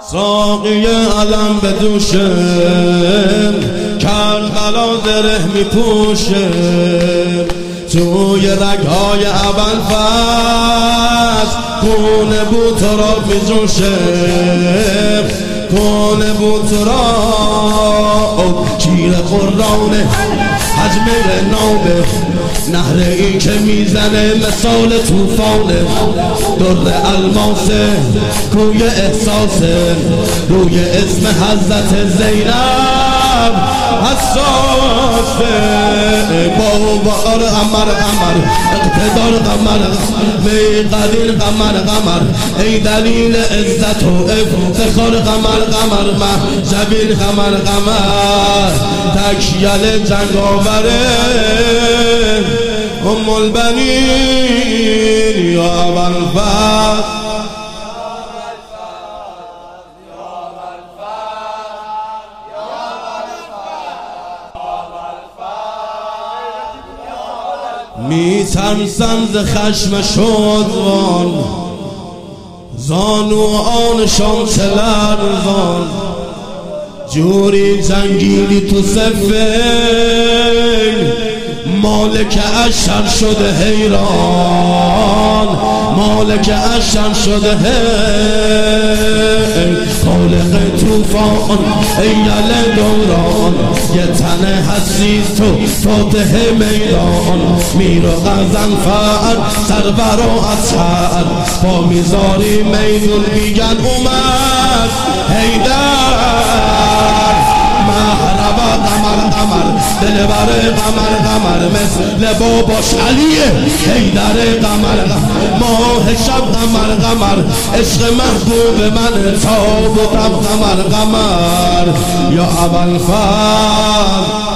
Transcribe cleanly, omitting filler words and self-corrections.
ساقی علم به دوشم کربلا زره می پوشم توی رگهای ابوالفضل خون بو تو را می جوشم خون بو تو را شیر قرآن حجم نامه نهر این که میزنه مثال توفانه در الماسه کوی احساسه روی اسم حضرت زینب حساسه بابار قمر اقتدار قمر می قدیر قمر ای دلیل عزت و افتخار قمر محجبین قمر تکیل جنگ آوره ام البنین یا ابوالفضل می ترسم ز خشم شادوان زانو آنشان چه لرزان جوری جنگیدی تو سفین مالک اشر شده حیران مالک اشر شده حیران خالق توفان ایل دوران یه تنه هستی تو فاتح میدان میر و غضنفر سرور و اطهر با میزاری میدون میگن اومد حیدر محربا قمر دلبر قمر مثل باباش علیه حیدر قمر ماه شب قمر عشق محبوب من تاب و تب قمر یا ابوالفضل